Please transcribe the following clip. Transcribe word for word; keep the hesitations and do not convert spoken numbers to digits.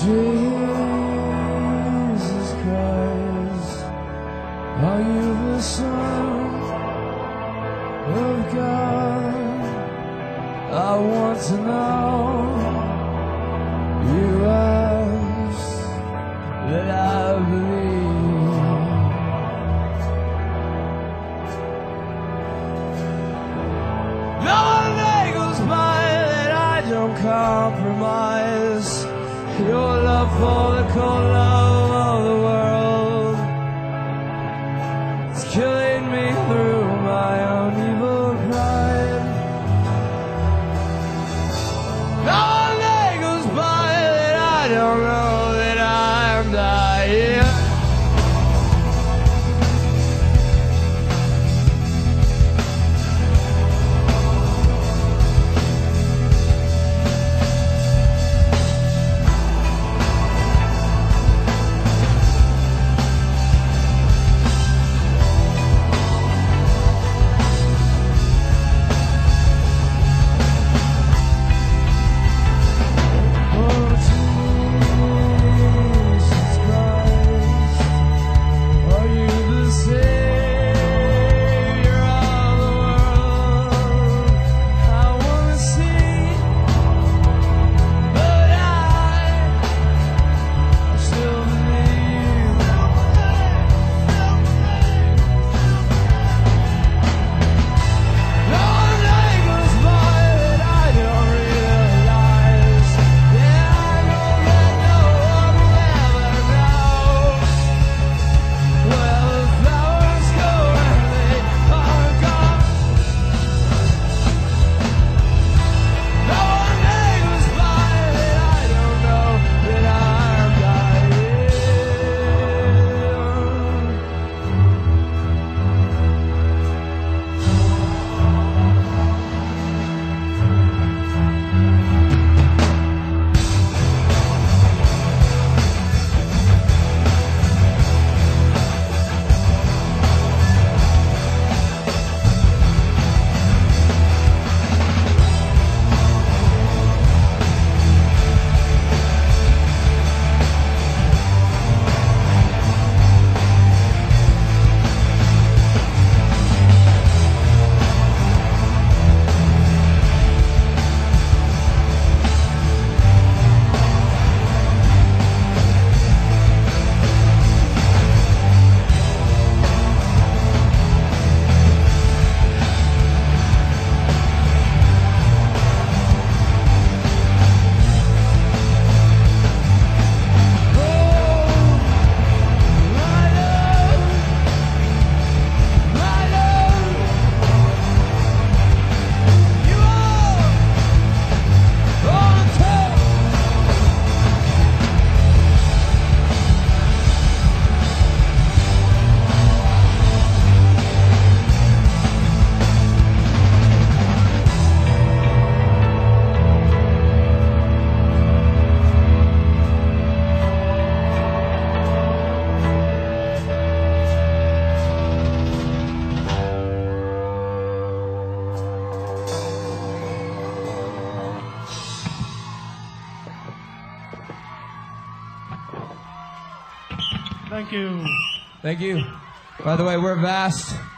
Jesus Christ, are you the Son of God? I want to know. You ask that I believe. No one day goes by that I don't compromise your love for the cold love of the world. It's killing me through my own evil pride. No one day goes by that I don't know that I'm dying. Thank you. Thank you. By the way, we're Vast.